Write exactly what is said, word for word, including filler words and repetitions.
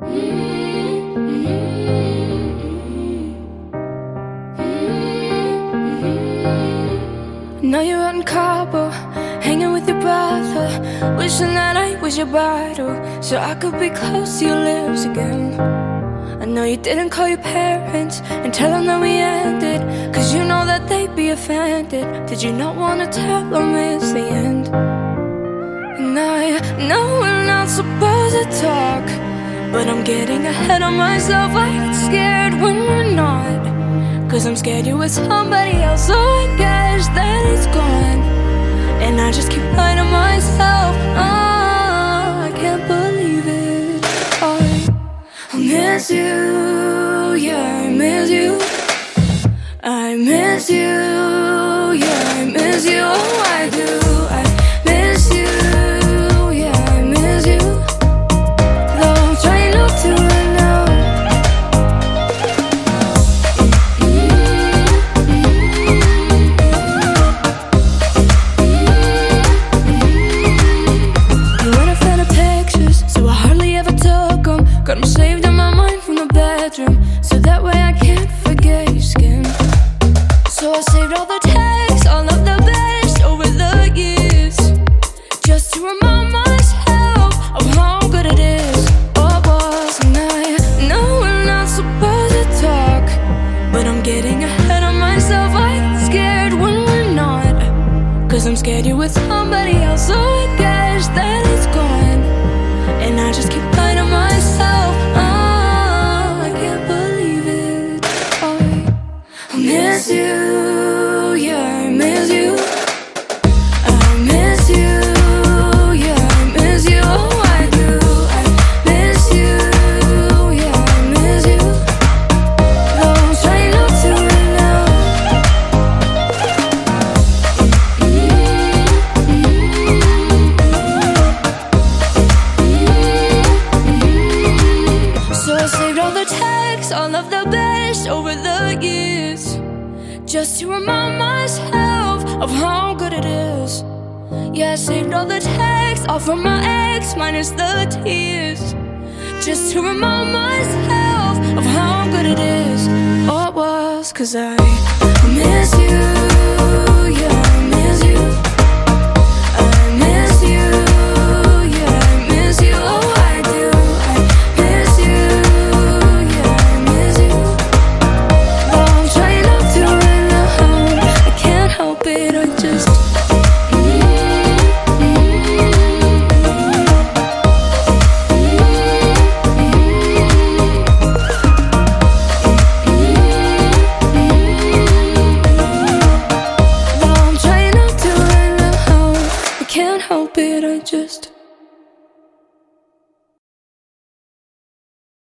Now you're out in Cabo, hanging with your brother, wishing that I was your bridal, so I could be close to your lips again. I know you didn't call your parents and tell them that we ended, cause you know that they'd be offended. Did you not wanna tell them it's the end? And I know we're not supposed to talk, but I'm getting ahead of myself. I get scared when we're not, cause I'm scared you're with somebody else. So I guess that it's gone, and I just keep lying to myself. Oh, I can't believe it. I, I miss you, yeah, I miss you. I miss you, yeah, I miss you. Oh, I do, I miss you, yeah, I miss you. Though I'm trying not to right now. You weren't a fan of pictures, so I hardly ever took them. Got them saved in my mind from the bedroom, so that way I can't forget your skin. So I saved all the texts, all of the best over the years, just to remind myself of how good it is. Oh, it was, and I know we're not supposed to talk, but I'm getting ahead of myself. I get scared when we're not, cause I'm scared you're with somebody else. So I guess that it's gone, and I just keep lying to myself. Oh, I can't believe it. I, I miss you, yeah, I miss you. I miss you, yeah, I miss you. Oh, I do, I miss you, yeah, I miss you. Though I'm trying not to right now. So I saved all the texts, all of the best over the years, just to remind myself of how good it is. Yeah, I saved all the texts, all from my ex, minus the tears, just to remind myself of how good it is. Oh, it was, cause I, I miss you, yeah, I miss you. I miss you, yeah, I miss you. Oh, I do, I miss you, yeah, I miss you. Though I'm trying not to right now, I can't help it, I just Though I'm trying not to right now, I can't help it, I just